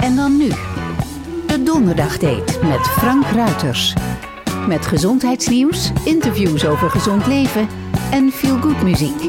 En dan nu. De Donderdagdate met Frank Ruiters. Met gezondheidsnieuws, interviews over gezond leven en feel-good muziek.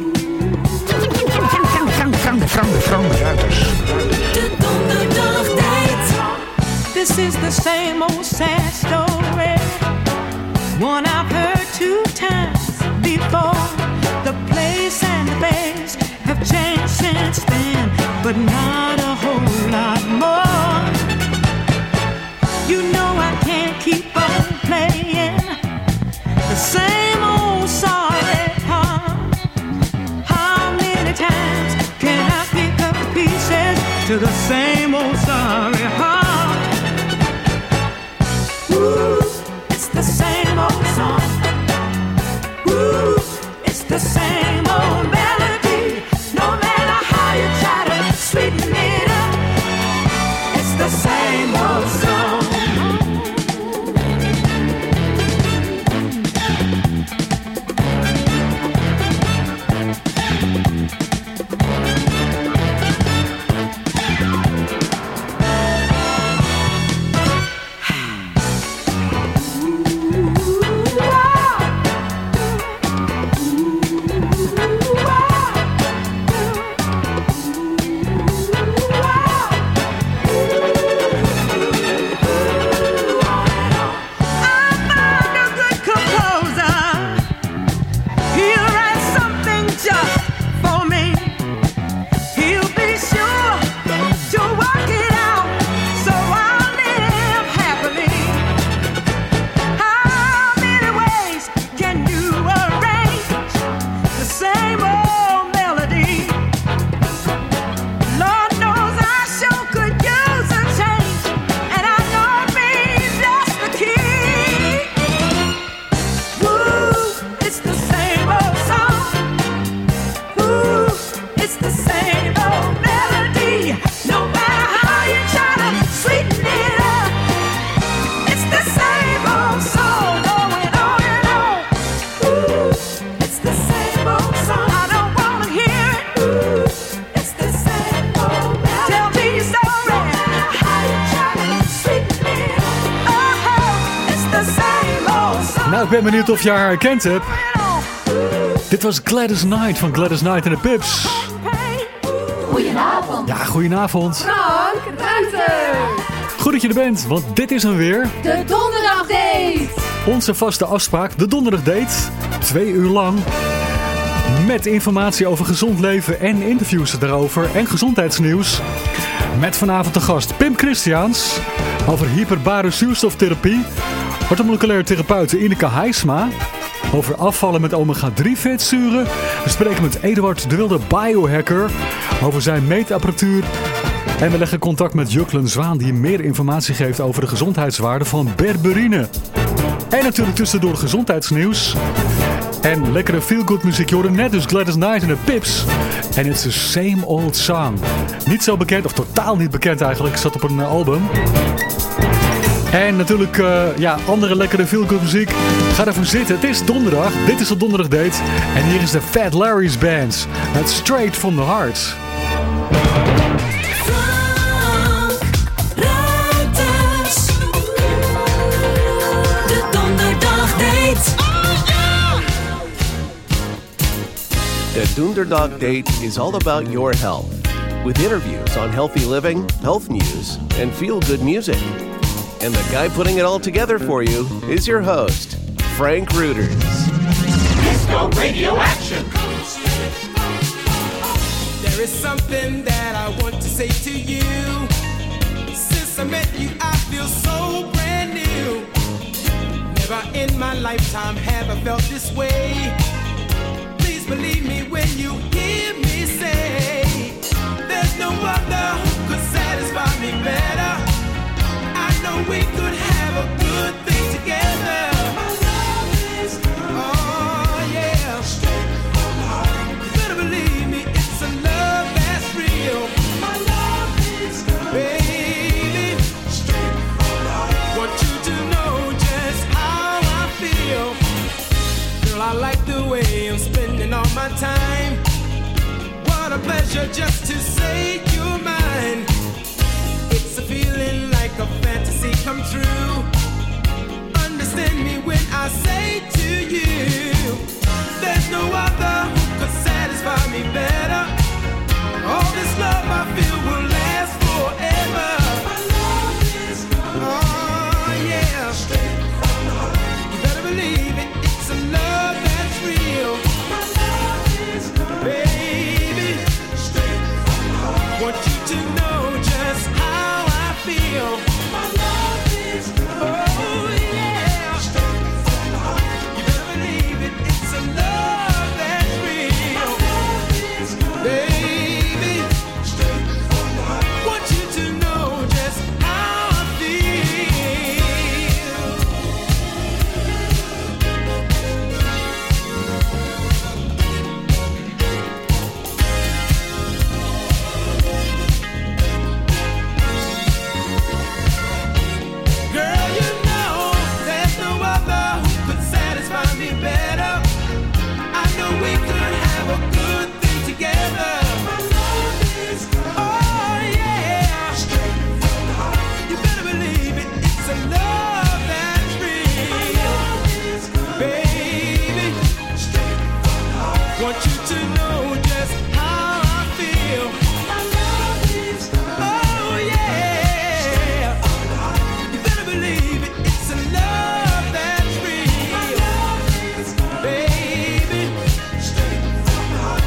Frank Ruiters. De Donderdagdate. This is the same old sad story, one I've heard 2 times before. The place and the place have changed since then, but not a whole lot more. You know I can't keep on playing the same old sorry part. How many times can I pick up the pieces to the same old sorry heart? Ooh, it's the same old song. Ooh, it's the same old melody. No matter how you try to sweeten it up, it's the same old song. Nou, ik ben benieuwd of je haar herkend hebt. Dit was Gladys Knight van Gladys Knight en de Pips. Goedenavond. Ja, goedenavond. Frank Ruiter. Goed dat je er bent, want dit is hem weer. De Donderdagdate. Onze vaste afspraak, de Donderdagdate. 2 uur lang. Met informatie over gezond leven en interviews daarover. En gezondheidsnieuws. Met vanavond de gast Pim Christiaans. Over hyperbare zuurstoftherapie. Orthomoleculair therapeut Ineke Heisma. Over afvallen met omega-3 vetzuren. We spreken met Eduard de Wilde, biohacker. Over zijn meetapparatuur. En we leggen contact met Juklen Zwaan, die meer informatie geeft over de gezondheidswaarde van berberine. En natuurlijk tussendoor gezondheidsnieuws. En lekkere feel-good muziek. Je hoorde net dus Gladys Knight en de Pips. En it's the same old song. Niet zo bekend, of totaal niet bekend eigenlijk. Zat op een album. En natuurlijk andere lekkere feel-good muziek. Ga ervoor zitten. Het is donderdag. Dit is de Donderdagdate. En hier is de Fat Larry's Band. Met Straight from the Heart. De Donderdagdate. The Donderdog Date is all about your health, with interviews on healthy living, health news, and feel-good music. And the guy putting it all together for you is your host, Frank Ruiters. Disco Radio Action. There is something that I want to say to you. Since I met you, I feel so brand new. Never in my lifetime have I felt this way. Please believe me when you hear me say, there's no other who could satisfy me better. I know we could have a good thing together. My love is good. Oh yeah. Straight from the heart. You better believe me, it's a love that's real. My love is good. Baby. Straight from the heart. Want you to know just how I feel. Girl, I like the way I'm spending all my time. What a pleasure just to say you're mine. It's It's a feeling like a fantasy come true. Understand me when I say to you, there's no other who could satisfy me better. All this love I feel will last forever. My love is gone. Oh yeah, straight from the heart. You better believe it. It's a love that's real. My love is gone, baby. Straight from the heart. Want you to know just how I feel. My love is gone. Oh yeah, straight from the heart. You better believe it. It's a love that's real. My love is gone, baby. Straight from the heart. Want you to know just how I feel. Girl, you know there's no other who could satisfy me better. I know we could have a good thing together. My love is gone. Oh yeah, straight from the heart. You better believe it. It's a love that's real. My love is gone, baby. Straight from the heart. Want you to know just how I feel. My love is gone. Oh yeah. You better believe it. It's a love that's real. My love is gone, baby. Straight from the heart.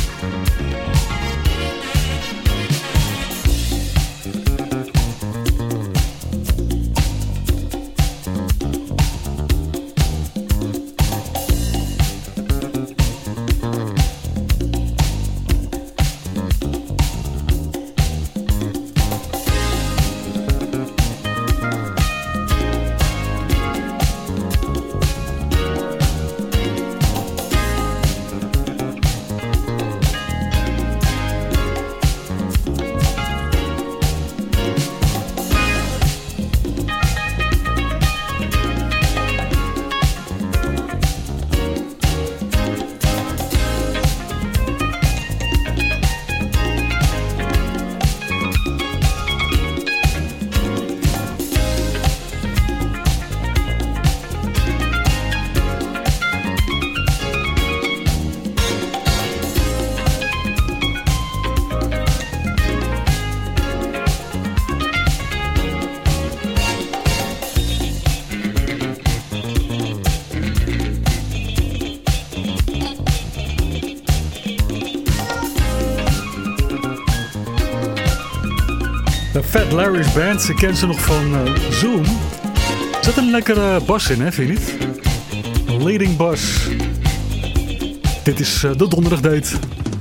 De Fat Larry's Band, je kent ze nog van Zoom. Er zit een lekkere bas in, hè, vind je niet? Een leading bas. Dit is de Donderdag Date.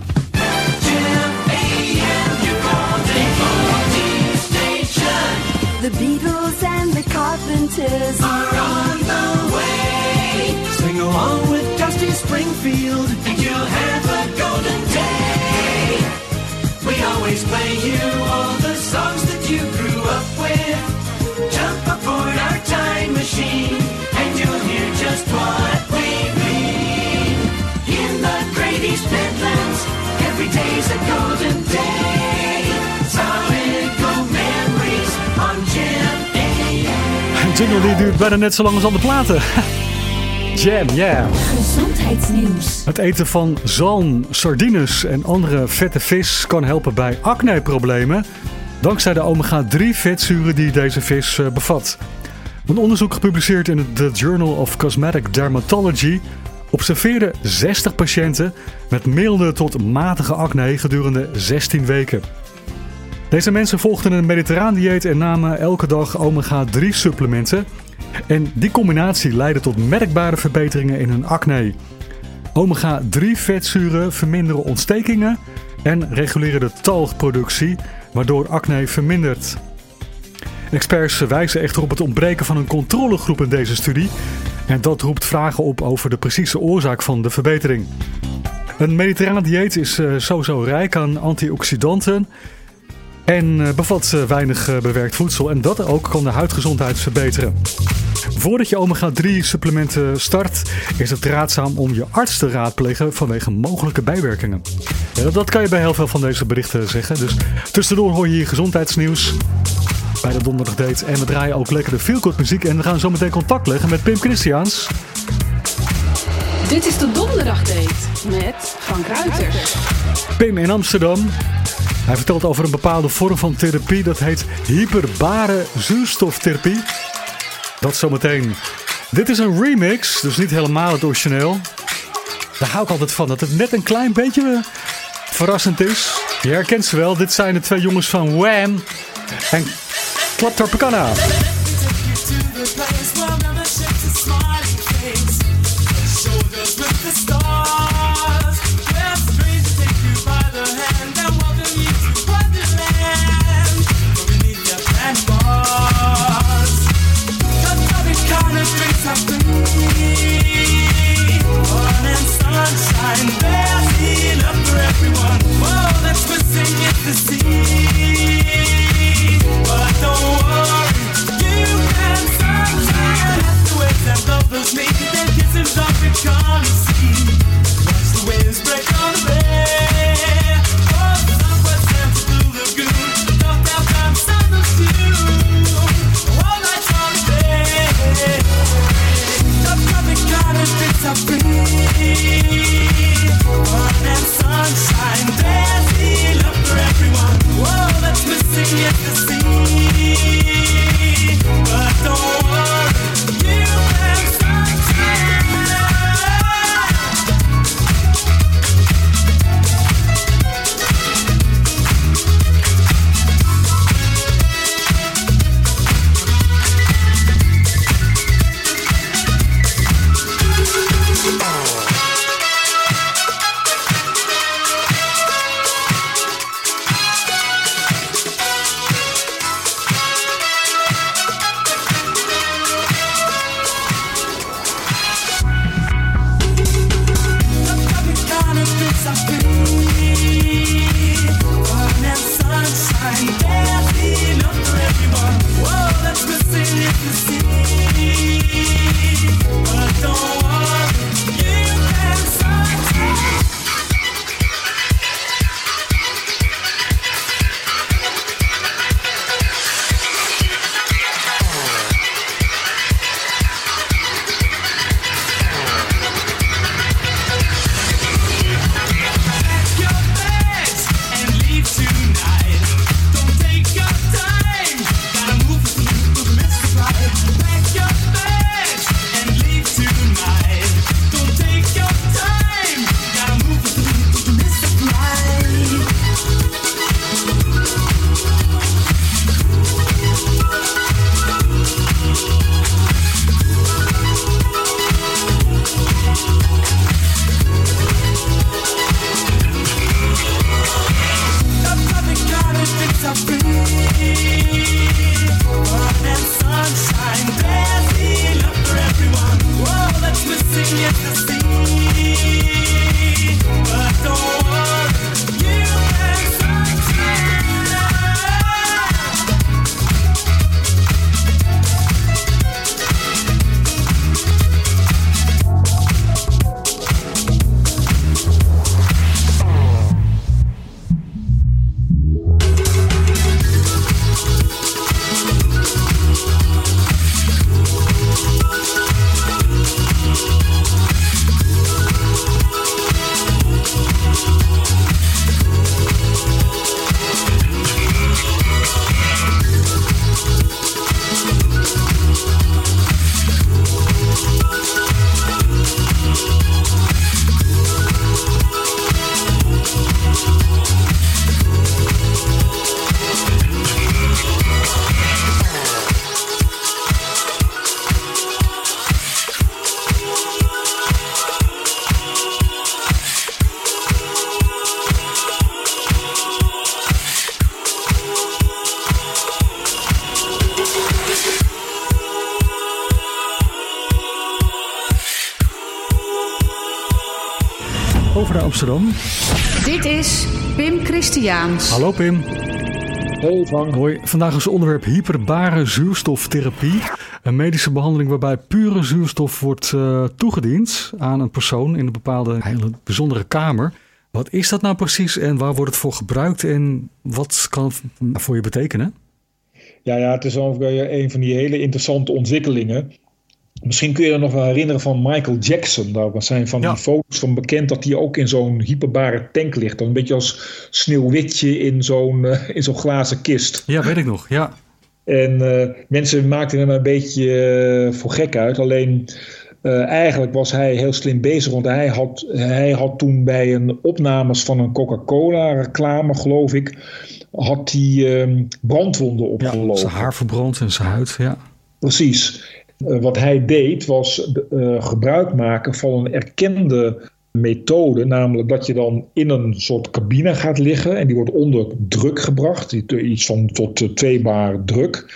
The Beatles and the Carpenters are on the way. Sing along with Dusty Springfield and you'll have a golden day. We always play you all the songs that you grew up with. Jump aboard our time machine and you'll hear just what we mean. In the Great East Midlands, every day's a golden day. Solid gold memories on Jam AM. Een jingle die duurt bijna net zo lang als al de platen. Jam, yeah. Gezondheidsnieuws. Het eten van zalm, sardines en andere vette vis kan helpen bij acne-problemen. Dankzij de omega-3 vetzuren die deze vis bevat. Een onderzoek gepubliceerd in The Journal of Cosmetic Dermatology observeerde 60 patiënten met milde tot matige acne gedurende 16 weken. Deze mensen volgden een mediterraan dieet en namen elke dag omega-3 supplementen. En die combinatie leidde tot merkbare verbeteringen in hun acne. Omega-3 vetzuren verminderen ontstekingen en reguleren de talgproductie, waardoor acne vermindert. Experts wijzen echter op het ontbreken van een controlegroep in deze studie. En dat roept vragen op over de precieze oorzaak van de verbetering. Een mediterraan dieet is sowieso rijk aan antioxidanten en bevat weinig bewerkt voedsel. En dat ook kan de huidgezondheid verbeteren. Voordat je omega-3 supplementen start, is het raadzaam om je arts te raadplegen vanwege mogelijke bijwerkingen. Ja, dat kan je bij heel veel van deze berichten zeggen. Dus tussendoor hoor je hier gezondheidsnieuws bij de Donderdag Date. En we draaien ook lekker de feel-good muziek. En we gaan zo meteen contact leggen met Pim Christiaans. Dit is de Donderdag Date met Frank Ruiters. Pim in Amsterdam. Hij vertelt over een bepaalde vorm van therapie. Dat heet hyperbare zuurstoftherapie. Dat zometeen. Dit is een remix, dus niet helemaal het origineel. Daar hou ik altijd van, dat het net een klein beetje verrassend is. Je herkent ze wel, dit zijn de twee jongens van Wham! En Club Tropicana. Sunshine, there's healing up for everyone. Whoa, that's missing is the sea. But don't worry, you can sunshine. That's the waves that lovers make their kisses of the currency. Watch the waves break on the bay. Oh, the sunrise sands the blue lagoon. North down time, southern view. All night on the bay. The public garden fits are free. Sunshine, there's healing up for everyone. Whoa, that's missing is the sea. But don't worry, you can sunshine. Over naar Amsterdam. Dit is Pim Christiaans. Hallo Pim. Hey Frank. Hoi, vandaag is het onderwerp hyperbare zuurstoftherapie. Een medische behandeling waarbij pure zuurstof wordt toegediend aan een persoon in een bepaalde hele bijzondere kamer. Wat is dat nou precies en waar wordt het voor gebruikt en wat kan het voor je betekenen? Ja, het is een van die hele interessante ontwikkelingen. Misschien kun je je nog wel herinneren van Michael Jackson. Daar zijn van die foto's van bekend dat hij ook in zo'n hyperbare tank ligt. Een beetje als Sneeuwwitje in zo'n glazen kist. Ja, weet ik nog, ja. En mensen maakten hem een beetje voor gek uit. Alleen eigenlijk was hij heel slim bezig. Want hij had toen bij een opnames van een Coca-Cola reclame, geloof ik, had hij brandwonden opgelopen. Ja, zijn haar verbrand en zijn huid, ja. Precies. Wat hij deed was gebruik maken van een erkende methode, namelijk dat je dan in een soort cabine gaat liggen en die wordt onder druk gebracht, iets van tot 2 bar druk.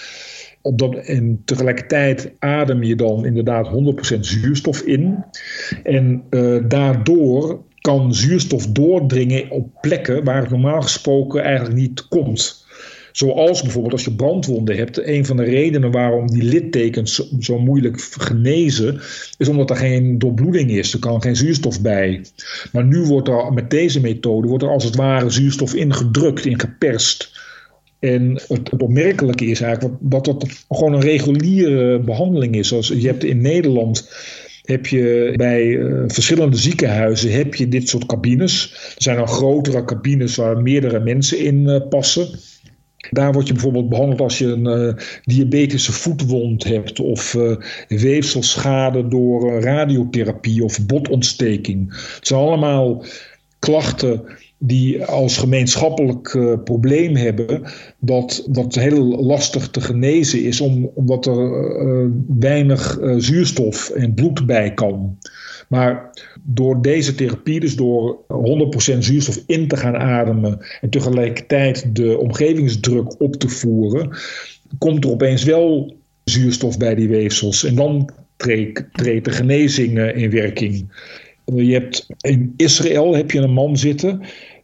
En tegelijkertijd adem je dan inderdaad 100% zuurstof in en daardoor kan zuurstof doordringen op plekken waar het normaal gesproken eigenlijk niet komt. Zoals bijvoorbeeld als je brandwonden hebt. Een van de redenen waarom die littekens zo moeilijk genezen is omdat er geen doorbloeding is. Er kan geen zuurstof bij. Maar nu wordt er met deze methode als het ware zuurstof ingedrukt, ingeperst. En het opmerkelijke is eigenlijk dat het gewoon een reguliere behandeling is. Zoals je hebt in Nederland heb je bij verschillende ziekenhuizen heb je dit soort cabines. Er zijn dan grotere cabines waar meerdere mensen in passen. Daar word je bijvoorbeeld behandeld als je een diabetische voetwond hebt of weefselschade door radiotherapie of botontsteking. Het zijn allemaal klachten die als gemeenschappelijk probleem hebben dat heel lastig te genezen is omdat er weinig zuurstof en bloed bij kan. Maar door deze therapie, dus door 100% zuurstof in te gaan ademen en tegelijkertijd de omgevingsdruk op te voeren, komt er opeens wel zuurstof bij die weefsels. En dan treedt de genezing in werking. Je hebt in Israël heb je een man zitten,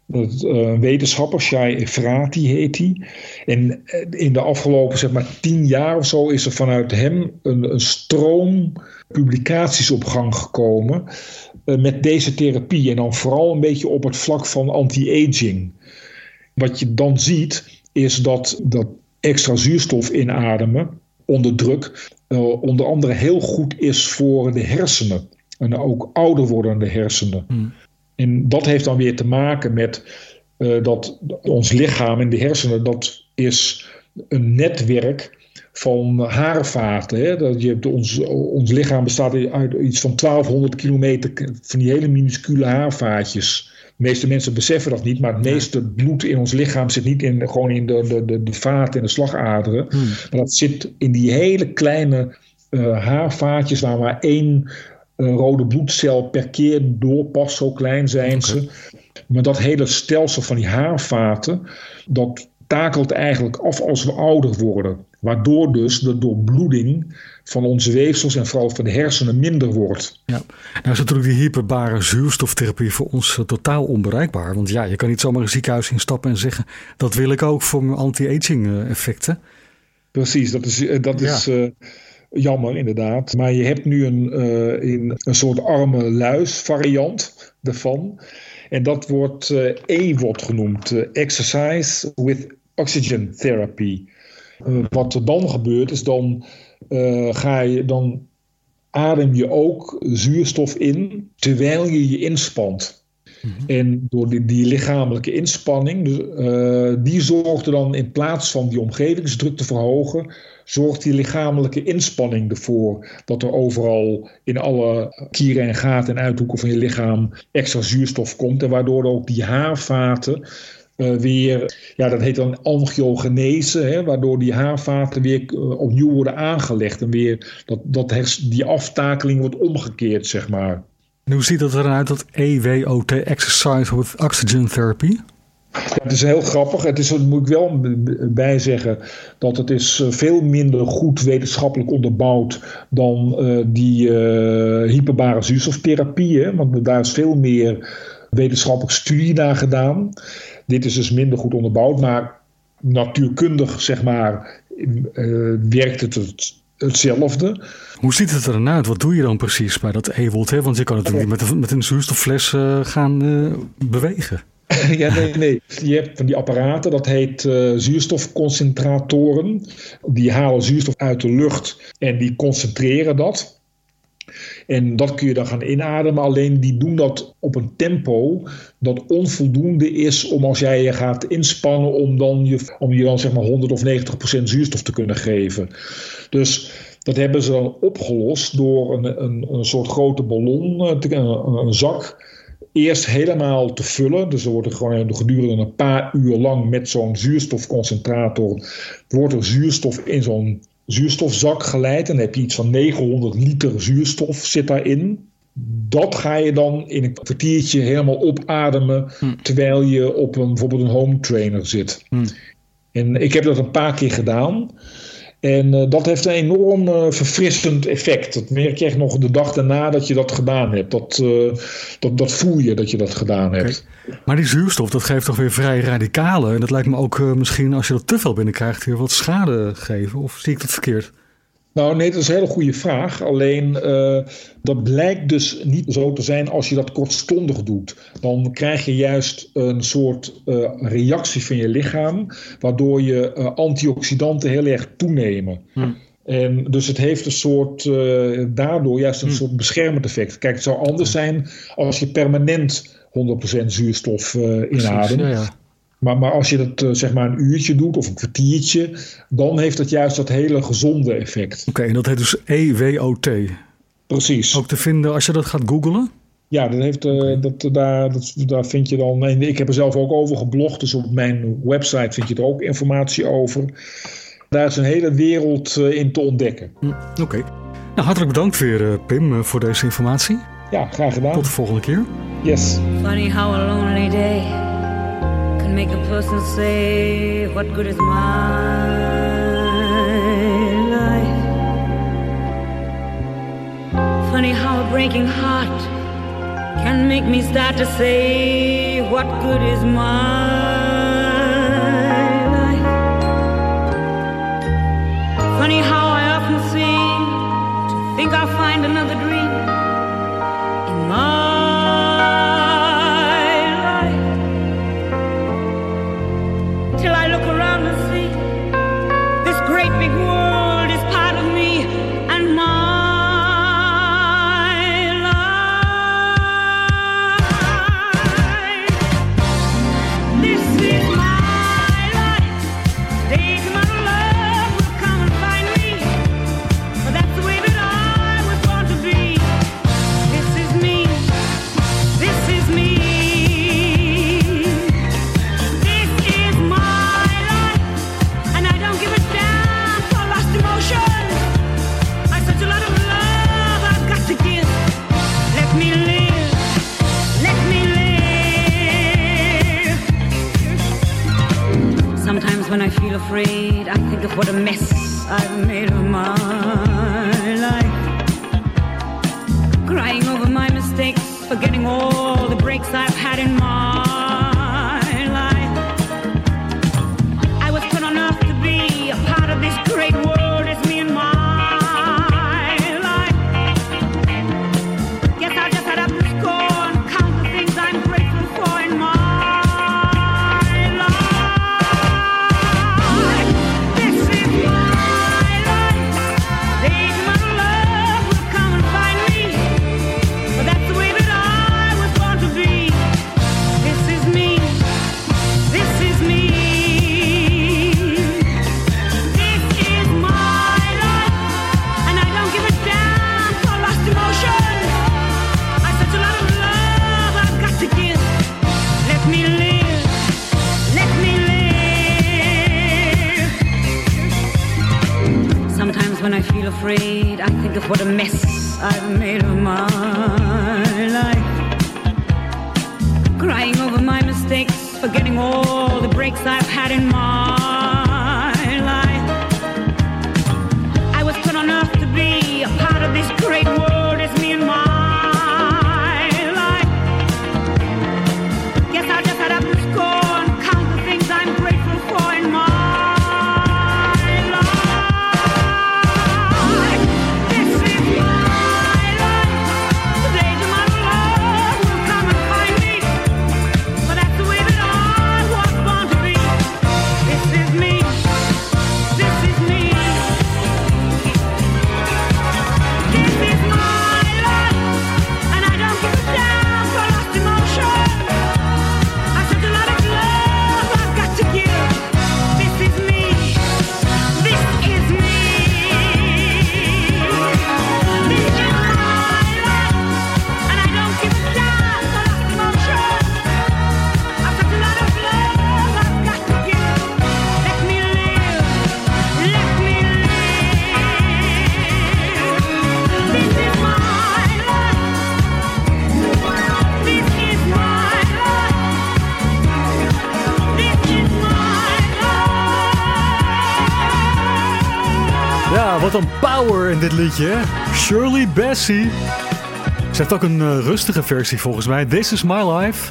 een wetenschapper, Shai Efrati heet hij. En in de afgelopen 10 jaar of zo is er vanuit hem een stroom publicaties op gang gekomen met deze therapie. En dan vooral een beetje op het vlak van anti-aging. Wat je dan ziet is dat extra zuurstof inademen onder druk onder andere heel goed is voor de hersenen. En ook ouder wordende hersenen. En dat heeft dan weer te maken met dat ons lichaam en de hersenen, dat is een netwerk van haarvaten. Hè? Dat je hebt ons lichaam bestaat uit iets van 1200 kilometer van die hele minuscule haarvaatjes. De meeste mensen beseffen dat niet, maar het meeste bloed in ons lichaam zit niet gewoon in de vaten en de slagaderen. Maar dat zit in die hele kleine haarvaatjes waar maar 1 rode bloedcel per keer doorpast, zo klein zijn ze. Maar dat hele stelsel van die haarvaten, dat takelt eigenlijk af als we ouder worden. Waardoor dus de doorbloeding van onze weefsels en vooral van de hersenen minder wordt. Ja, nou is natuurlijk die hyperbare zuurstoftherapie voor ons totaal onbereikbaar. Want ja, je kan niet zomaar een ziekenhuis instappen en zeggen, dat wil ik ook voor mijn anti-aging effecten. Precies, dat is jammer inderdaad. Maar je hebt nu een soort arme luis variant daarvan. En dat wordt EWOT genoemd, Exercise with Oxygen Therapy. Wat er dan gebeurt is dan adem je ook zuurstof in terwijl je je inspant. En door die lichamelijke inspanning, die zorgt er dan in plaats van die omgevingsdruk te verhogen, zorgt die lichamelijke inspanning ervoor dat er overal in alle kieren en gaten en uithoeken van je lichaam extra zuurstof komt. En waardoor ook die haarvaten weer, dat heet dan angiogenese, hè, waardoor die haarvaten weer opnieuw worden aangelegd en weer die aftakeling wordt omgekeerd, zeg maar. En hoe ziet dat eruit, dat EWOT, Exercise with Oxygen Therapy? Ja, het is heel grappig. Moet ik wel bij zeggen dat het is veel minder goed wetenschappelijk onderbouwd dan die hyperbare zuurstoftherapie. Hè? Want daar is veel meer wetenschappelijke studie naar gedaan. Dit is dus minder goed onderbouwd, maar natuurkundig, zeg maar, werkt het hetzelfde. Hoe ziet het er dan uit? Wat doe je dan precies bij dat Ewald? Hè? Want je kan natuurlijk niet met een zuurstoffles gaan bewegen. Ja, nee. Je hebt van die apparaten, dat heet zuurstofconcentratoren. Die halen zuurstof uit de lucht en die concentreren dat. En dat kun je dan gaan inademen. Alleen die doen dat op een tempo dat onvoldoende is om als jij je gaat inspannen om je dan zeg maar 100 of 90% zuurstof te kunnen geven. Dus dat hebben ze dan opgelost door een soort grote ballon, een zak, eerst helemaal te vullen. Dus er wordt er gewoon gedurende een paar uur lang met zo'n zuurstofconcentrator wordt er zuurstof in zo'n zuurstofzak geleid. En dan heb je iets van 900 liter zuurstof zit daarin. Dat ga je dan in een kwartiertje helemaal opademen terwijl je op bijvoorbeeld een home trainer zit. En ik heb dat een paar keer gedaan. En dat heeft een enorm verfrissend effect. Dat merk je echt nog de dag daarna dat je dat gedaan hebt. Dat voel je dat je dat gedaan hebt. Okay. Maar die zuurstof, dat geeft toch weer vrij radicalen. En dat lijkt me ook misschien als je dat te veel binnenkrijgt weer wat schade geven. Of zie ik dat verkeerd? Nou nee, dat is een hele goede vraag. Alleen dat blijkt dus niet zo te zijn als je dat kortstondig doet. Dan krijg je juist een soort reactie van je lichaam, waardoor je antioxidanten heel erg toenemen. En dus het heeft een soort, daardoor juist een soort beschermend effect. Kijk, het zou anders zijn als je permanent 100% zuurstof inademt. Ja. Maar als je dat zeg maar een uurtje doet of een kwartiertje, dan heeft dat juist dat hele gezonde effect. Oké, en dat heet dus EWOT. Precies. Ook te vinden als je dat gaat googlen? Ja, dat heeft, daar vind je dan. Ik heb er zelf ook over geblogd, dus op mijn website vind je er ook informatie over. Daar is een hele wereld in te ontdekken. Oké. Nou, hartelijk bedankt weer, Pim, voor deze informatie. Ja, graag gedaan. Tot de volgende keer. Yes. Funny how a lonely day can make a person say, what good is my life? Funny how a breaking heart can make me start to say, what good is my life? Funny how I often seem to think I'll find another dream in my big world is part of me and my life. This is my life. Days of my love will come and find me. But that's the way that I was born to be. This is me. This is me. This is my life. And I don't give a damn. I such a lot of love I've got to give. Let me live, let me live. Sometimes when I feel afraid, I think of what a mess I've made of my life. Crying over my mistakes, forgetting all the breaks I've had in my life. I was put on earth to be a part of this great world. When I feel afraid, I think of what a mess I've made of my life. Crying over my mistakes, forgetting all the breaks I've had in my life. I was put on earth to be a part of this great world. It's me and my life. Guess I just had up to score and count the things I'm grateful for in my life. Wat een power in dit liedje, hè? Shirley Bassey. Ze heeft ook een rustige versie volgens mij. This is my life.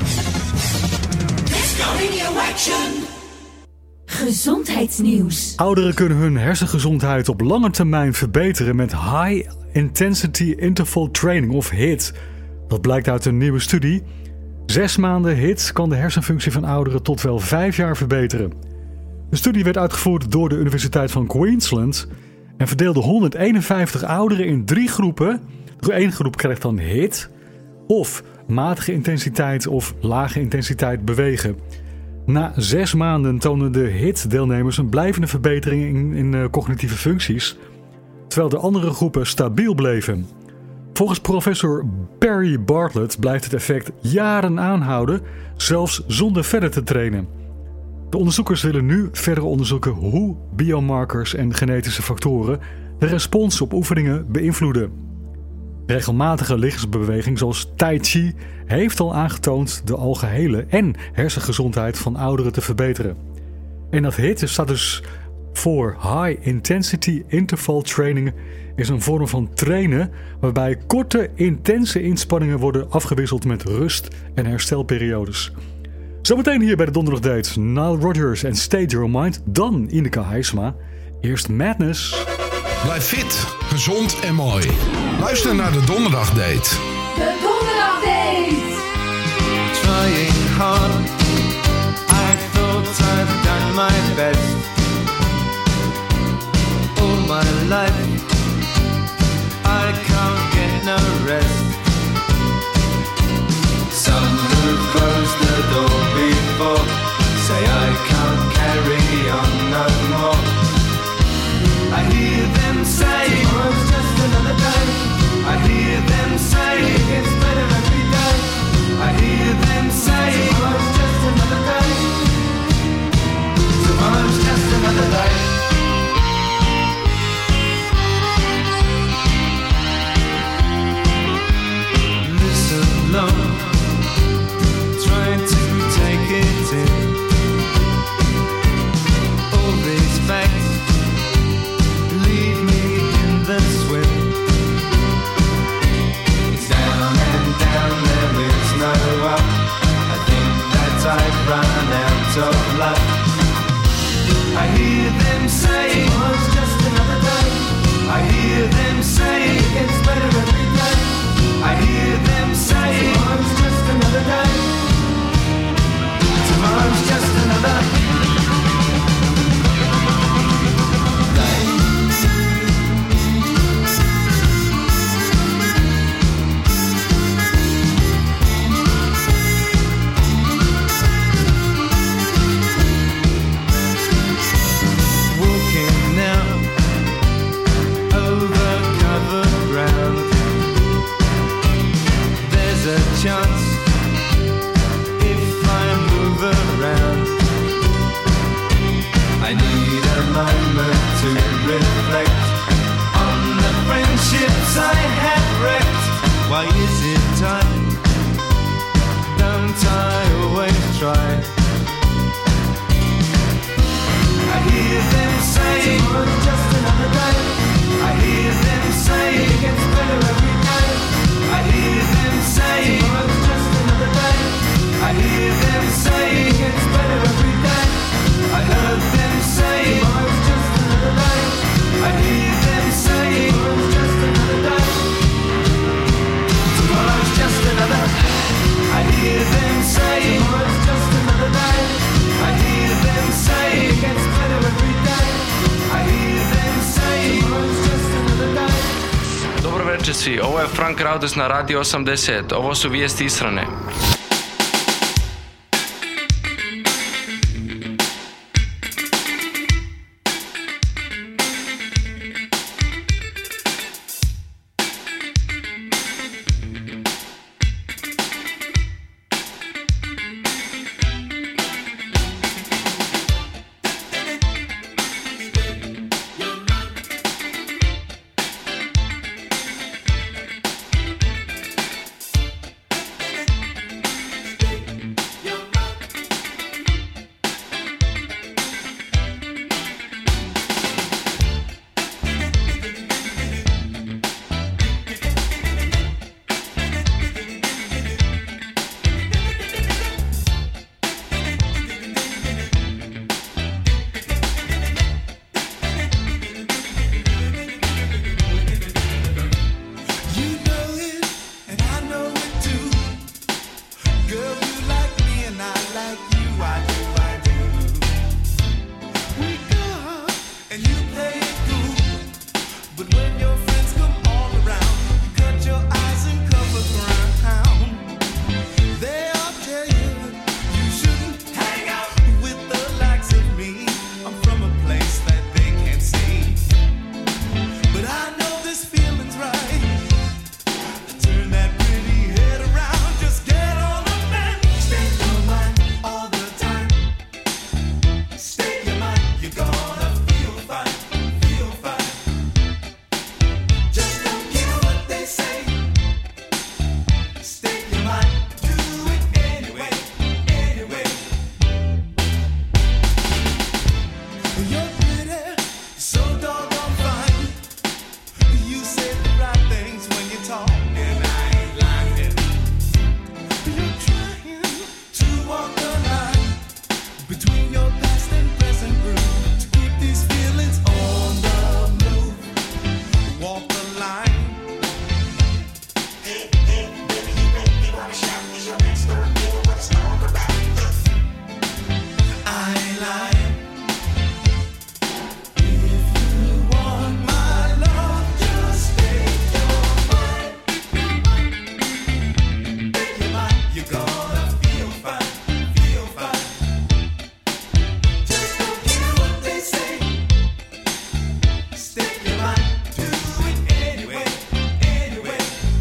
Gezondheidsnieuws. Ouderen kunnen hun hersengezondheid op lange termijn verbeteren met High Intensity Interval Training of HIIT. Dat blijkt uit een nieuwe studie. 6 maanden HIIT kan de hersenfunctie van ouderen tot wel 5 jaar verbeteren. De studie werd uitgevoerd door de Universiteit van Queensland en verdeelde 151 ouderen in 3 groepen. 1 groep krijgt dan HIIT of matige intensiteit of lage intensiteit bewegen. Na 6 maanden toonden de HIIT-deelnemers een blijvende verbetering in cognitieve functies, terwijl de andere groepen stabiel bleven. Volgens professor Perry Bartlett blijft het effect jaren aanhouden, zelfs zonder verder te trainen. De onderzoekers willen nu verder onderzoeken hoe biomarkers en genetische factoren de respons op oefeningen beïnvloeden. Regelmatige lichaamsbeweging zoals Tai Chi heeft al aangetoond de algehele en hersengezondheid van ouderen te verbeteren. En dat HIIT staat dus voor High Intensity Interval Training, is een vorm van trainen waarbij korte, intense inspanningen worden afgewisseld met rust- en herstelperiodes. Zometeen hier bij de Donderdagdate Nile Rodgers en State Your Mind, dan Ineke Heisma. Eerst Madness. Blijf fit, gezond en mooi. Luister naar de Donderdagdate. De Donderdagdate. Trying hard, I thought I've done my best. All my life, I can't get no rest. Some who close the door before say I can't carry on no more. I hear them say, oh, it's just another day. I hear them say, it gets better every day. I hear them say, oh, it's just another day. Tomorrow's just another day. Listen low, trying to take it in. All these facts leave me in the swim. It's down and down, there is no up. I think that I've run out of luck. I hear them say, oh, it's just another day. I hear them say, it gets better every day. I hear them say, oh, it's just another day. Tomorrow's just another day. Walking now over covered ground. There's a chance if I move around. I need a moment to reflect on the friendships I had wrecked. Why is it time? Don't I always try? I hear them say, oh, it's just another day. I hear them say, it gets better every day. I hear them say, oh, it's just another day. I hear them say, it gets better every day. I heard them say, oh, it's just another day. I hear them say, oh, it's just another day. Tomorrow's just another day. I hear them say, oh, it's just another day. I hear them say, it gets better every day. I hear them say, oh, it's just another day. Dobro večer svi, ovo je Frank Rauders na Radio 80, ovo su vijesti Israne. your past and present prove. Keep these feelings on the move. Walk the line. Hey, hey, baby, you make me wanna shout. Is your next door neighbor what it's all about? I ain't lying. If you want my love, just take your mind. Take your mind. You're gonna feel fine, feel fine. Just don't care what they say. Stay your mind. Do it anyway, anyway.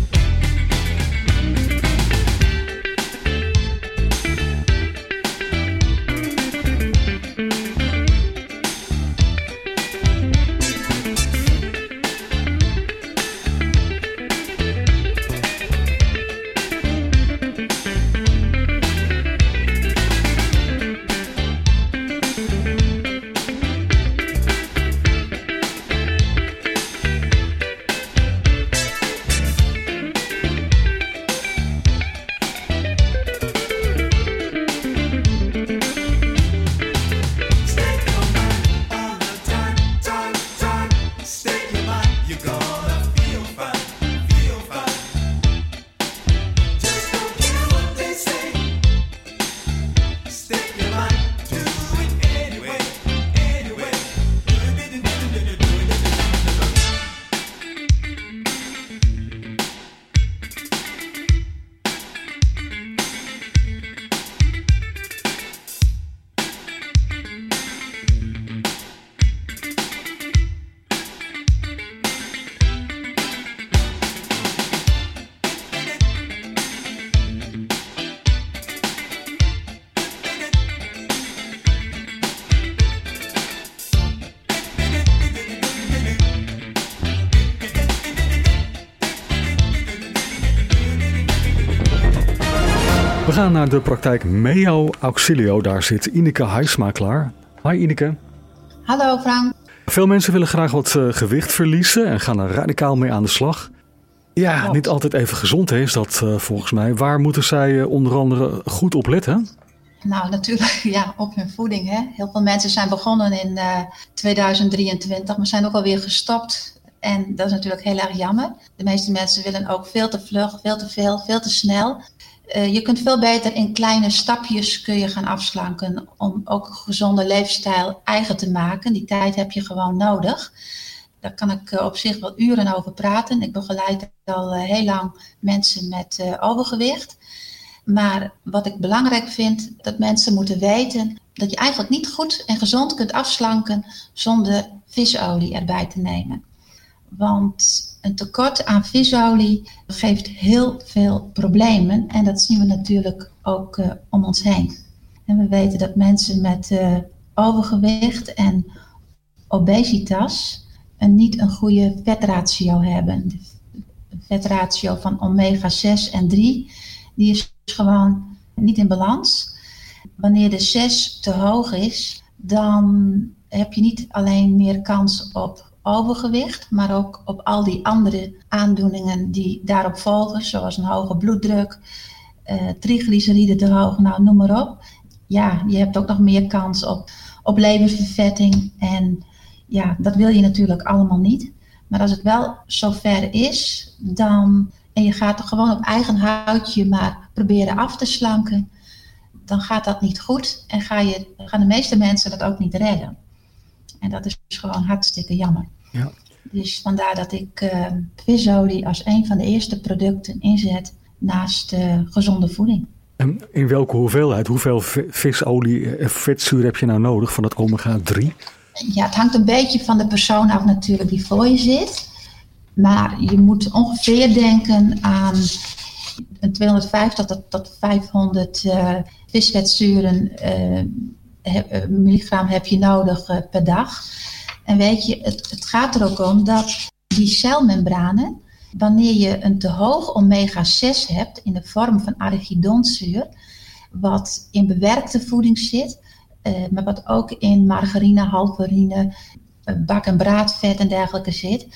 We gaan naar de praktijk Meo Auxilio. Daar zit Ineke Heisma klaar. Hi Ineke. Hallo Frank. Veel mensen willen graag wat gewicht verliezen en gaan er radicaal mee aan de slag. Ja, Klopt. Niet altijd even gezond is dat volgens mij. Waar moeten zij onder andere goed op letten? Nou, natuurlijk op hun voeding. Hè? Heel veel mensen zijn begonnen in 2023, maar zijn ook alweer gestopt. En dat is natuurlijk heel erg jammer. De meeste mensen willen ook veel te vlug, veel te veel, veel te snel. Je kunt veel beter in kleine stapjes kun je gaan afslanken om ook een gezonde leefstijl eigen te maken. Die tijd heb je gewoon nodig. Daar kan ik op zich wel uren over praten. Ik begeleid al heel lang mensen met overgewicht. Maar wat ik belangrijk vind, dat mensen moeten weten dat je eigenlijk niet goed en gezond kunt afslanken zonder visolie erbij te nemen. Want een tekort aan visolie geeft heel veel problemen en dat zien we natuurlijk ook om ons heen. En we weten dat mensen met overgewicht en obesitas niet een goede vetratio hebben. De vetratio van omega 6 en 3 die is gewoon niet in balans. Wanneer de 6 te hoog is, dan heb je niet alleen meer kans op overgewicht, maar ook op al die andere aandoeningen die daarop volgen, zoals een hoge bloeddruk, triglyceriden te hoog, nou noem maar op. Ja, je hebt ook nog meer kans op leververvetting en ja, dat wil je natuurlijk allemaal niet. Maar als het wel zover is, en je gaat er gewoon op eigen houtje maar proberen af te slanken, dan gaat dat niet goed en gaan de meeste mensen dat ook niet redden. En dat is gewoon hartstikke jammer. Ja. Dus vandaar dat ik visolie als een van de eerste producten inzet naast gezonde voeding. En in welke hoeveelheid? Hoeveel visolie, vetzuur heb je nou nodig van dat omega 3? Ja, het hangt een beetje van de persoon af natuurlijk die voor je zit. Maar je moet ongeveer denken aan een 250 tot 500 visvetzuren milligram heb je nodig per dag. En weet je, het gaat er ook om dat die celmembranen, wanneer je een te hoog omega 6 hebt in de vorm van arachidonzuur, wat in bewerkte voeding zit, maar wat ook in margarine, halverine, bak- en braadvet en dergelijke zit,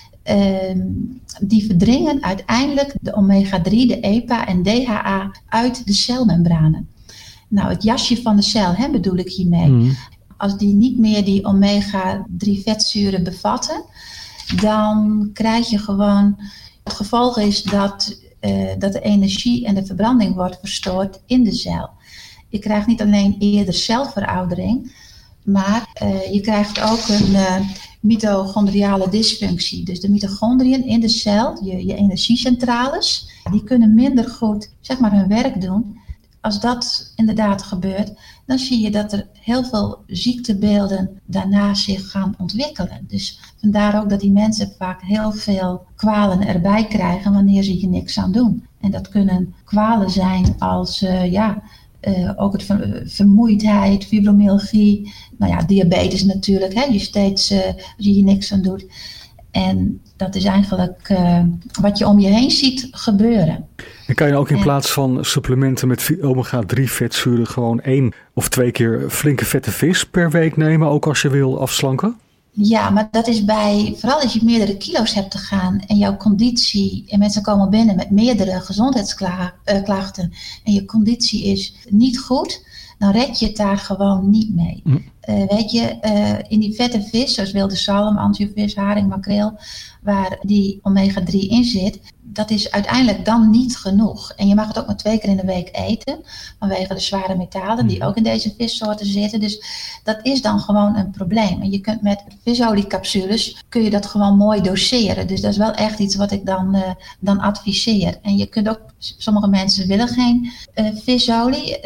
die verdringen uiteindelijk de omega 3, de EPA en DHA uit de celmembranen. Nou, het jasje van de cel bedoel ik hiermee. Als die niet meer die omega-3 vetzuren bevatten, dan krijg je gewoon... Het gevolg is dat de energie en de verbranding wordt verstoord in de cel. Je krijgt niet alleen eerder celveroudering, maar je krijgt ook een mitochondriale dysfunctie. Dus de mitochondriën in de cel, je energiecentrales, die kunnen minder goed hun werk doen. Als dat inderdaad gebeurt, dan zie je dat er heel veel ziektebeelden daarna zich gaan ontwikkelen. Dus vandaar ook dat die mensen vaak heel veel kwalen erbij krijgen wanneer ze hier niks aan doen. En dat kunnen kwalen zijn als ook het vermoeidheid, fibromyalgie, diabetes natuurlijk. Als je hier niks aan doet. En dat is eigenlijk wat je om je heen ziet gebeuren. En kan je ook in plaats van supplementen met omega-3 vetzuren gewoon 1 of 2 keer flinke vette vis per week nemen, ook als je wil afslanken? Ja, maar dat is vooral als je meerdere kilo's hebt te gaan en jouw conditie, en mensen komen binnen met meerdere gezondheidsklachten en je conditie is niet goed, dan red je het daar gewoon niet mee. In die vette vis, zoals wilde zalm, ansjovis, haring, makreel, waar die omega-3 in zit, dat is uiteindelijk dan niet genoeg. En je mag het ook maar 2 keer in de week eten, vanwege de zware metalen die ook in deze vissoorten zitten. Dus dat is dan gewoon een probleem. En je kunt met visoliecapsules, kun je dat gewoon mooi doseren. Dus dat is wel echt iets wat ik dan adviseer. En je kunt ook, sommige mensen willen geen visolie,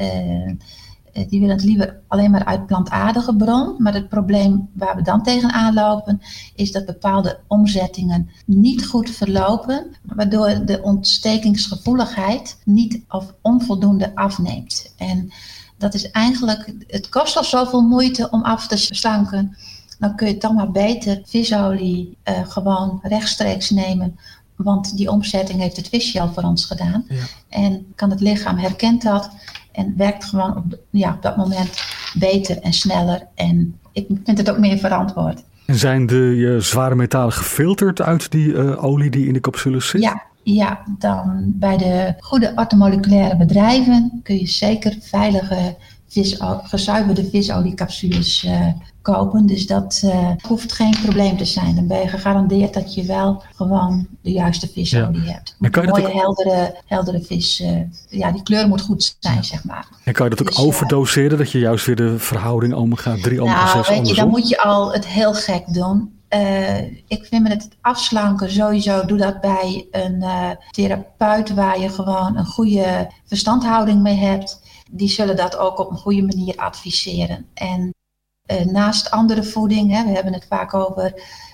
die willen het liever alleen maar uit plantaardige bron. Maar het probleem waar we dan tegenaan lopen, is dat bepaalde omzettingen niet goed verlopen, waardoor de ontstekingsgevoeligheid niet of onvoldoende afneemt. En dat is eigenlijk, het kost al zoveel moeite om af te slanken. Dan kun je dan maar beter visolie gewoon rechtstreeks nemen. Want die omzetting heeft het visje al voor ons gedaan. Ja. En kan het lichaam herkent dat. En werkt gewoon op dat moment beter en sneller. En ik vind het ook meer verantwoord. En zijn de zware metalen gefilterd uit die olie die in de capsules zit? Ja, dan bij de goede orthomoleculaire bedrijven kun je zeker veilige gezuiverde visoliecapsules kopen. Dus dat hoeft geen probleem te zijn. Dan ben je gegarandeerd dat je wel gewoon de juiste visolie hebt. Een mooie heldere vis. Die kleur moet goed zijn, zeg maar. En kan je dat ook overdoseren? Dat je juist weer de verhouding omega-3, omega-6 dan moet je al het heel gek doen. Ik vind met het afslanken sowieso, doe dat bij een therapeut waar je gewoon een goede verstandhouding mee hebt. Die zullen dat ook op een goede manier adviseren. En naast andere voeding, we hebben het vaak over,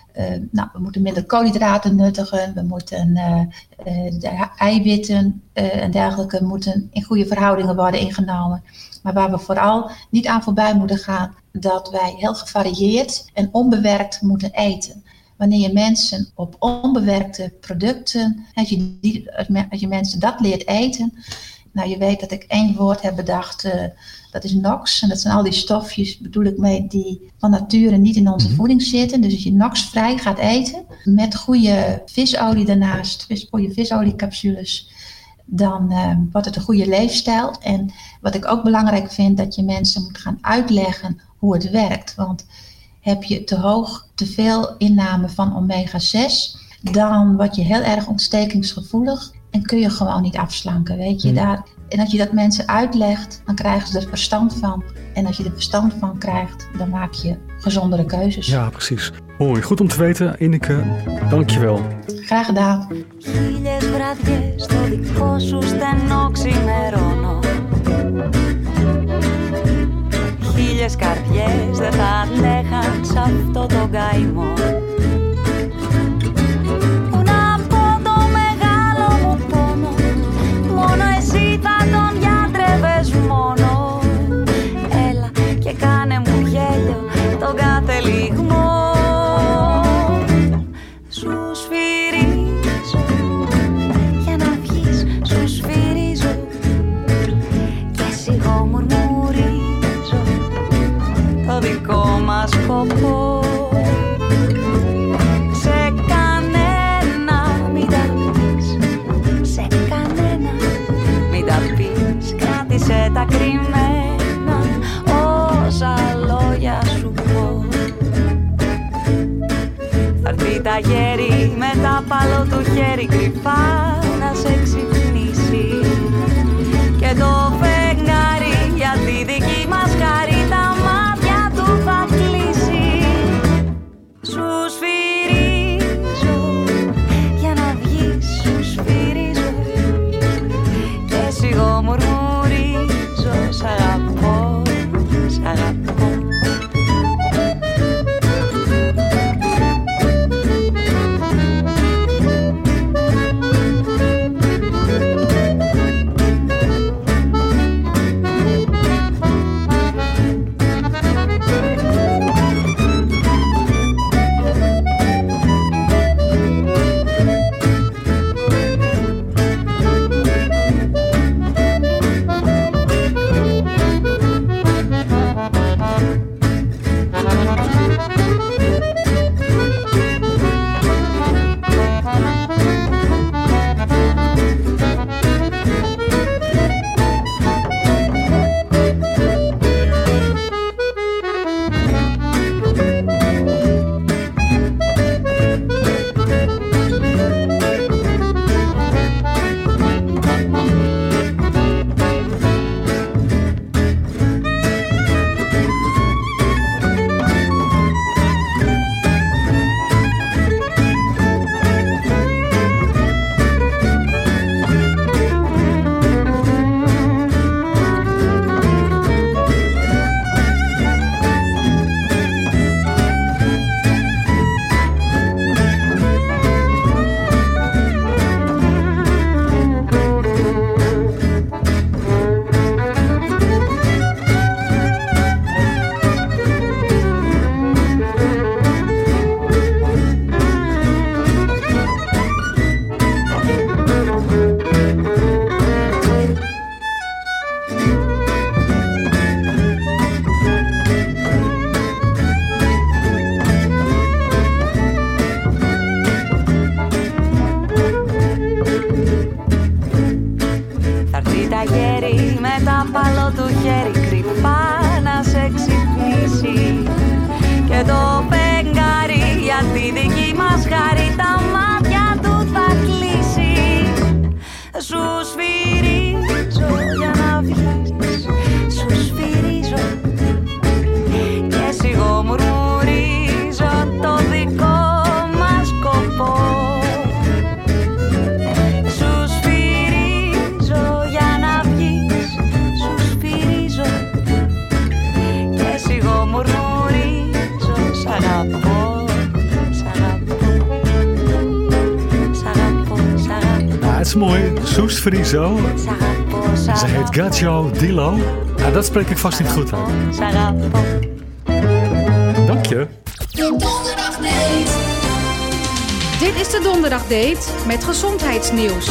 we moeten minder koolhydraten nuttigen. We moeten de eiwitten en dergelijke moeten in goede verhoudingen worden ingenomen. Maar waar we vooral niet aan voorbij moeten gaan, dat wij heel gevarieerd en onbewerkt moeten eten. Wanneer je mensen op onbewerkte producten, als je mensen dat leert eten. Nou, je weet dat ik 1 woord heb bedacht, dat is NOx. En dat zijn al die stofjes, bedoel ik mee, die van nature niet in onze voeding zitten. Dus als je NOx-vrij gaat eten, met goede visolie daarnaast, goede visoliecapsules, dan wordt het een goede leefstijl. En wat ik ook belangrijk vind, dat je mensen moet gaan uitleggen hoe het werkt. Want heb je te veel inname van omega-6, dan word je heel erg ontstekingsgevoelig en kun je gewoon niet afslanken, weet je. En als je dat mensen uitlegt, dan krijgen ze er verstand van. En als je er verstand van krijgt, dan maak je gezondere keuzes. Ja, precies. Mooi, goed om te weten. Ineke, dankjewel. Graag gedaan. Χίλιες βραδιές στο δικό σου στενό ξημερώνω. Χίλιες καρδιές δεν θα αντέχαν σ' αυτό το καημό. Πού να πω το μεγάλο μου πόνο, μόνο εσύ θα τον γιατρεύες μόνο. Έλα και κάνε μου γέλιο τον κάθε λιγμό. Σου σφυρίζω για να βγεις, σου σφυρίζω και εσύ εγώ μουρμουρίζω το δικό μας σκοπό. Σε κανένα μην τα πεις, σε κανένα μην τα πεις, κράτησε τα κρυμμένα. ταγέρι με τα παλό του χέρι κρυφά να σε ξυπνήσει. Και το φεγγάρι για τη δική μας χάρη τα μάτια του θα κλείσει. Σου σφυρίζω για να βγεις, σου σφυρίζω και σιγό μουρμουρίζω. Σ' αγαπώ, σ' αγαπώ. Mooi, Soes Frizo. Ze heet Gaggio Dilo. Nou, dat spreek ik vast niet goed uit. Dank je. De Donderdagdate. Dit is de Donderdagdate met gezondheidsnieuws.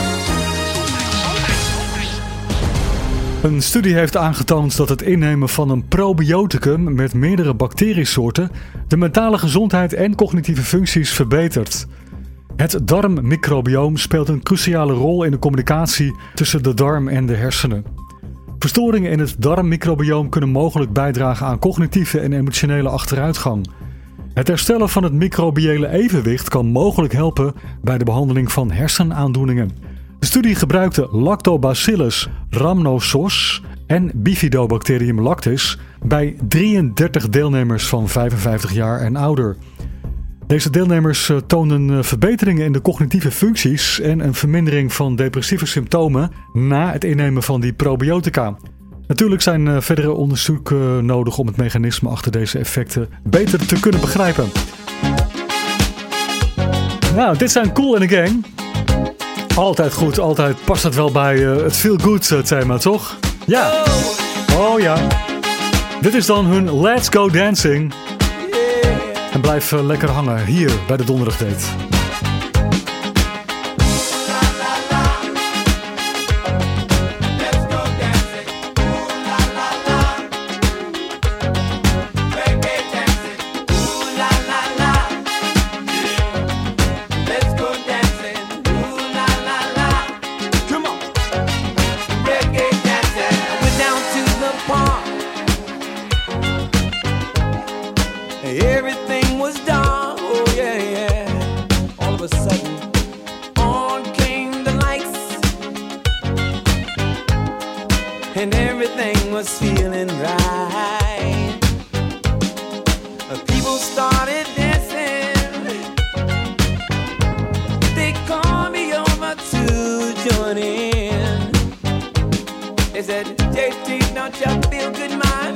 Een studie heeft aangetoond dat het innemen van een probioticum met meerdere bacteriesoorten de mentale gezondheid en cognitieve functies verbetert. Het darmmicrobioom speelt een cruciale rol in de communicatie tussen de darm en de hersenen. Verstoringen in het darmmicrobioom kunnen mogelijk bijdragen aan cognitieve en emotionele achteruitgang. Het herstellen van het microbiële evenwicht kan mogelijk helpen bij de behandeling van hersenaandoeningen. De studie gebruikte Lactobacillus rhamnosos en Bifidobacterium lactis bij 33 deelnemers van 55 jaar en ouder. Deze deelnemers toonden verbeteringen in de cognitieve functies en een vermindering van depressieve symptomen na het innemen van die probiotica. Natuurlijk zijn verdere onderzoeken nodig om het mechanisme achter deze effecten beter te kunnen begrijpen. Nou, dit zijn Kool and the Gang. Altijd goed, altijd past het wel bij het Feel Good thema, toch? Ja. Oh ja. Dit is dan hun Let's Go Dancing. En blijf lekker hangen hier bij de Donderdagdate. Everything was dark, oh yeah, yeah. people started dancing. They called me over to join in. They said, JT, don't you feel good, man?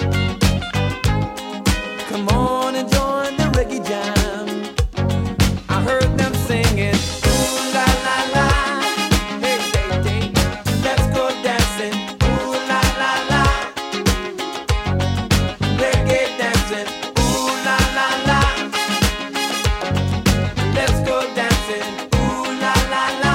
Come on and join the reggae jam. I heard them singing, ooh la la la. Hey, JT, let's go dancing. Ooh la la la. Reggae dancing. Ooh la la la. Let's go dancing. Ooh la la la.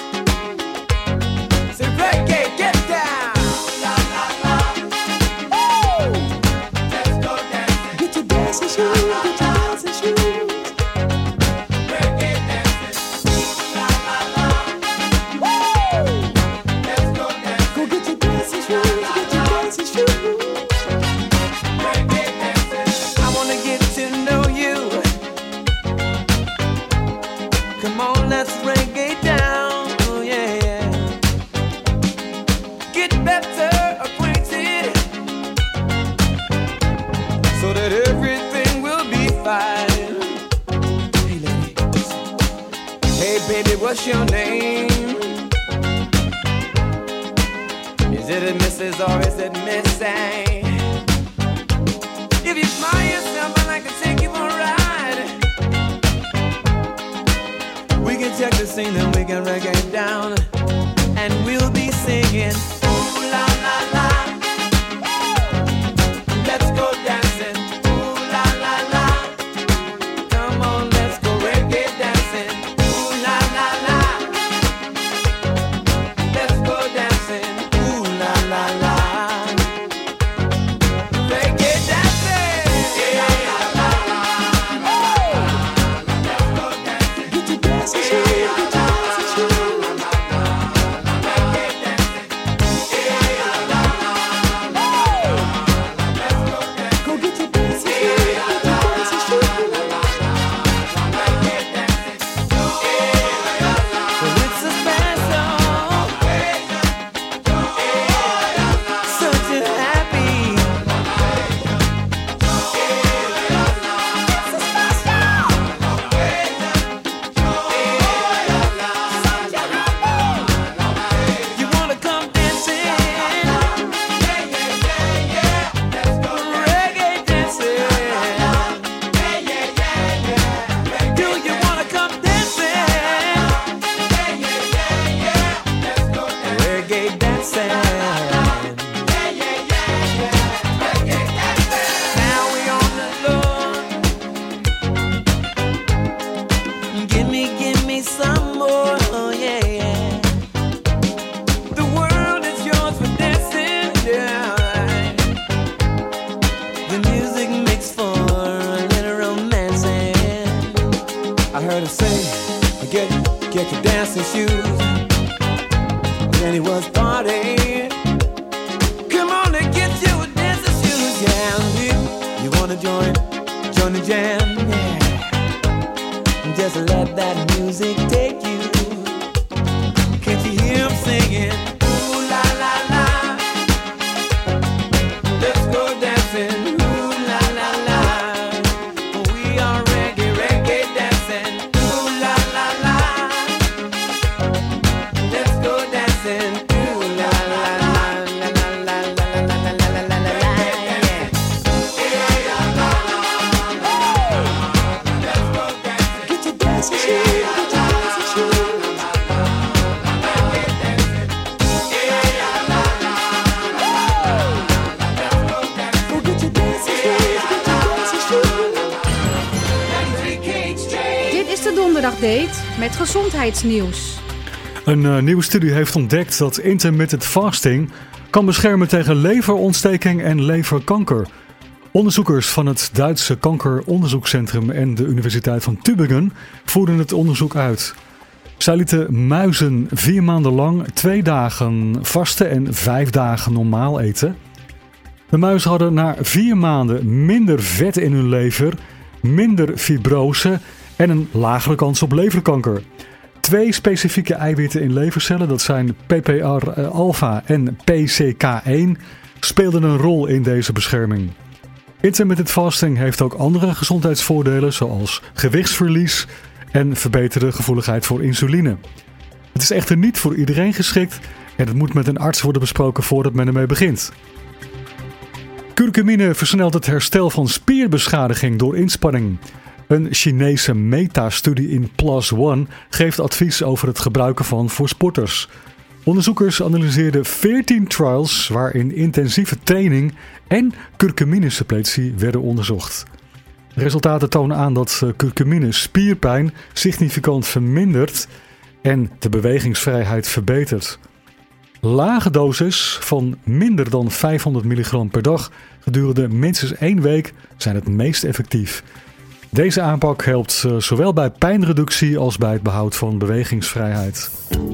Say reggae, get down. Ooh la la la. Woo! Let's go dancing. Get your dancing shoes. Get your dancing shoes. Reggae dancing. Ooh la la la. Woo! Let's go dancing. Go get your dancing shoes. Get your dancing shoes. Reggae dancing. I wanna get to know you. Come on, let's reggae down. Oh yeah, yeah. Get better acquainted, so that everything will be fine. Hey lady, hey baby, what's your name? Is it a Mrs. or is it Miss A? If you smile yourself, I'd like to take you for a ride. We can check the scene, then we can reggae down, and we'll be singing ooh la la la. Let's go dancing, ooh la la la. Come on, let's go reggae dancing, ooh la la la. Let's go dancing, ooh la la la. Reggae dancing, yeah la la la. Let's go dancing, get your dancing shoes, get your dancing shoes. Reggae dancing, yeah la la la. Let's go dancing, go get your dancing shoes, get your dancing shoes. Reggae dancing, yeah la la. Well, it's a special, such a happy. You wanna come dancing? Reggae dancing. Do you wanna come dancing? Reggae dancing. Now we on the floor. Give me some more, oh yeah, yeah. The world is yours for dancing, yeah. The music makes for a little romancing. I heard him say, get your dancing shoes. Then he was partying. Come on and get your dancing shoes, yeah. And you wanna join the jam, yeah. Just let that music take you. Can't you hear him singing? Ooh la la la. Let's go dancing. Ooh la la la. We are reggae dancing. Ooh la la la. Let's go dancing. Ooh la la la la la la la la la la la la. Yeah. Let's go dancing. Get your dancing shoes. Get your dancing shoes. Go get your dancing shoes. Get your dancing shoes. Dit is de Donderdagdate met gezondheidsnieuws. Een nieuwe studie heeft ontdekt dat intermittent fasting kan beschermen tegen leverontsteking en leverkanker. Onderzoekers van het Duitse Kankeronderzoekscentrum en de Universiteit van Tübingen voerden het onderzoek uit. Zij lieten muizen 4 maanden lang 2 dagen vasten en 5 dagen normaal eten. De muizen hadden na 4 maanden minder vet in hun lever, minder fibrose en een lagere kans op leverkanker. 2 specifieke eiwitten in levercellen, dat zijn PPR-alpha en PCK1, speelden een rol in deze bescherming. Intermittent fasting heeft ook andere gezondheidsvoordelen zoals gewichtsverlies en verbeterde gevoeligheid voor insuline. Het is echter niet voor iedereen geschikt en het moet met een arts worden besproken voordat men ermee begint. Curcumine versnelt het herstel van spierbeschadiging door inspanning. Een Chinese metastudie in PLOS ONE geeft advies over het gebruiken van voor sporters. Onderzoekers analyseerden 14 trials waarin intensieve training en curcuminesuppletie werden onderzocht. De resultaten tonen aan dat curcumine spierpijn significant vermindert en de bewegingsvrijheid verbetert. Lage doses van minder dan 500 milligram per dag gedurende minstens 1 week zijn het meest effectief. Deze aanpak helpt zowel bij pijnreductie als bij het behoud van bewegingsvrijheid.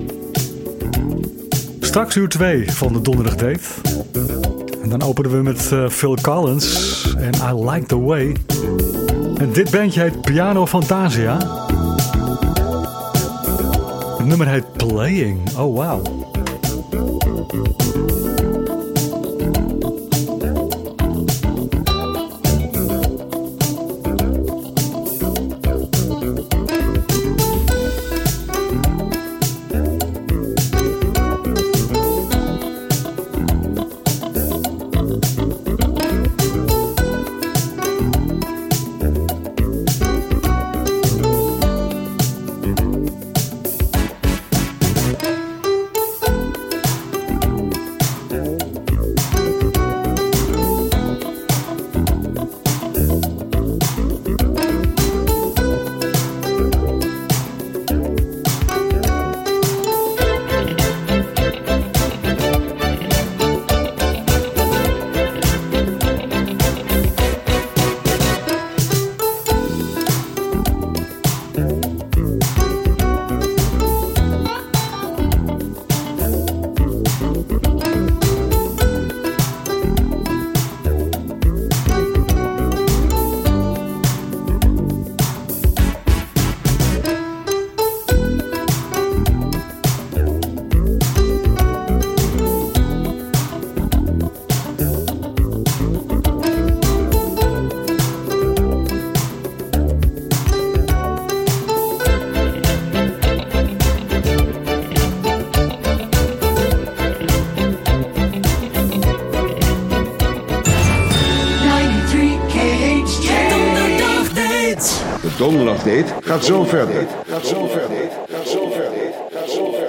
Straks uur 2 van de Donderdag Date. En dan openen we met Phil Collins en I Like The Way. En dit bandje heet Piano Fantasia. Het nummer heet Playing. Oh wow. Donderdag Date gaat zo verder.